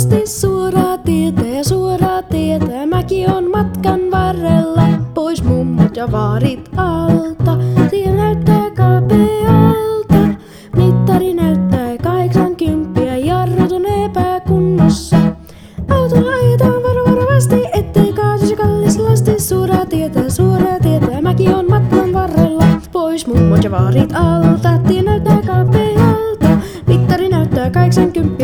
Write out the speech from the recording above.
asti suoraa tietä ja suoraa tietä. Mäki on matkan varrella, pois mummot ja vaarit alta. Tie näyttää kapealta, mittari näyttää 80, jarrut on epäkunnossa. Autolla ajetaan varovasti, ettei kaatuisi kallis lasti. Suoraa tietä, mäki on matkan varrella, pois mummot ja vaarit alta. Tie näyttää kapealta, mittari näyttää 80.